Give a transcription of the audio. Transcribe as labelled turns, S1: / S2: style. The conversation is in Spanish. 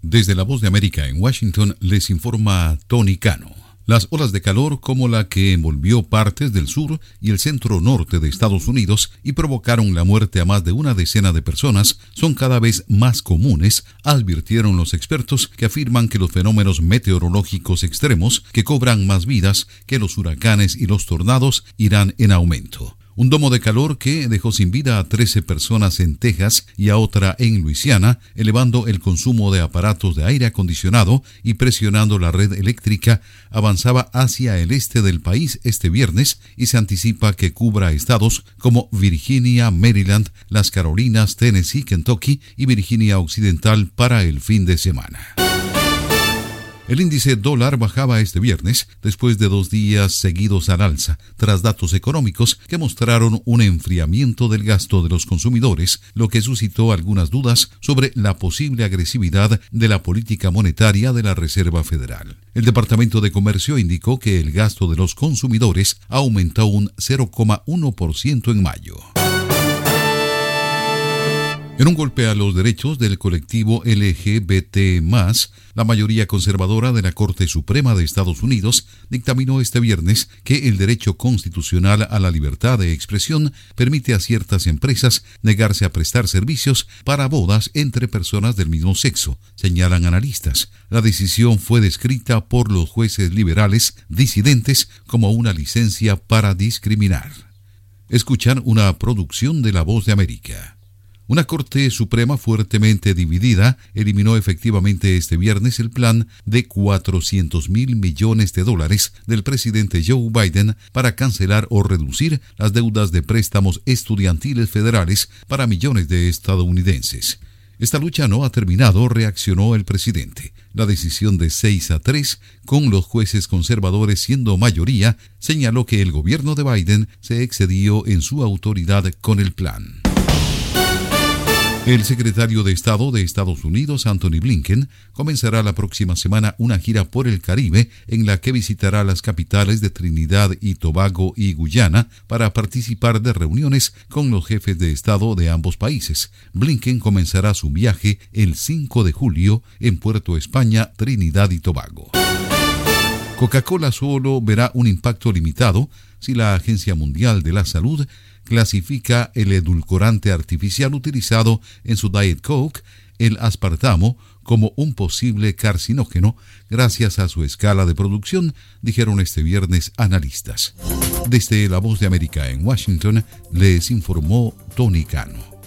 S1: Desde la Voz de América en Washington les informa Tony Cano. Las olas de calor como la que envolvió partes del sur y el centro norte de Estados Unidos y provocaron la muerte a más de una decena de personas son cada vez más comunes, advirtieron los expertos que afirman que los fenómenos meteorológicos extremos que cobran más vidas que los huracanes y los tornados irán en aumento. Un domo de calor que dejó sin vida a 13 personas en Texas y a otra en Luisiana, elevando el consumo de aparatos de aire acondicionado y presionando la red eléctrica, avanzaba hacia el este del país este viernes y se anticipa que cubra estados como Virginia, Maryland, las Carolinas, Tennessee, Kentucky y Virginia Occidental para el fin de semana. El índice dólar bajaba este viernes después de 2 días seguidos al alza, tras datos económicos que mostraron un enfriamiento del gasto de los consumidores, lo que suscitó algunas dudas sobre la posible agresividad de la política monetaria de la Reserva Federal. El Departamento de Comercio indicó que el gasto de los consumidores aumentó un 0,1% en mayo. En un golpe a los derechos del colectivo LGBT+, la mayoría conservadora de la Corte Suprema de Estados Unidos dictaminó este viernes que el derecho constitucional a la libertad de expresión permite a ciertas empresas negarse a prestar servicios para bodas entre personas del mismo sexo, señalan analistas. La decisión fue descrita por los jueces liberales disidentes como una licencia para discriminar. Escuchan una producción de La Voz de América. Una Corte Suprema fuertemente dividida eliminó efectivamente este viernes el plan de $400,000 millones del presidente Joe Biden para cancelar o reducir las deudas de préstamos estudiantiles federales para millones de estadounidenses. Esta lucha no ha terminado, reaccionó el presidente. La decisión de 6-3, con los jueces conservadores siendo mayoría, señaló que el gobierno de Biden se excedió en su autoridad con el plan. El secretario de Estado de Estados Unidos, Antony Blinken, comenzará la próxima semana una gira por el Caribe en la que visitará las capitales de Trinidad y Tobago y Guyana para participar de reuniones con los jefes de Estado de ambos países. Blinken comenzará su viaje el 5 de julio en Puerto España, Trinidad y Tobago. Coca-Cola solo verá un impacto limitado si la Agencia Mundial de la Salud clasifica el edulcorante artificial utilizado en su Diet Coke, el aspartamo, como un posible carcinógeno gracias a su escala de producción, dijeron este viernes analistas. Desde La Voz de América en Washington, les informó Tony Cano.